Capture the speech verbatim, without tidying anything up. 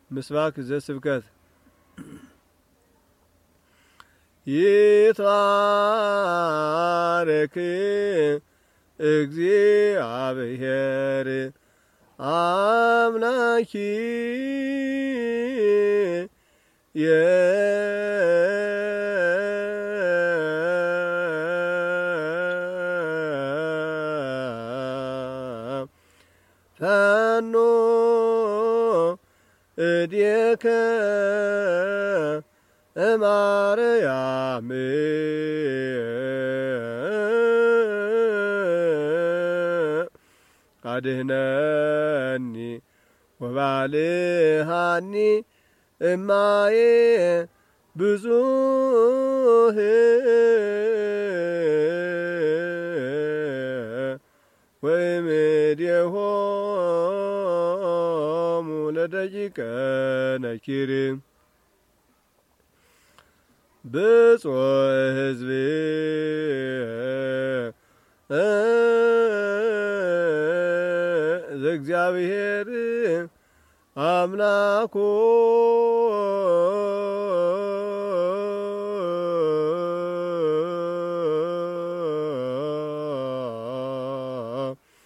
ምስባክ ዘስብከት ይትባረክ እግዚአብሔር አምላኪየ ፈኖ እዴከ እማርያም አድኅነኒ ወባልሐኒ እማዬ ብዙኅ ወእምኔሆሙ ለደቂቀ ነኪር ብፁዕ ሕዝብ ዘእግዚአብሔር አምላኮ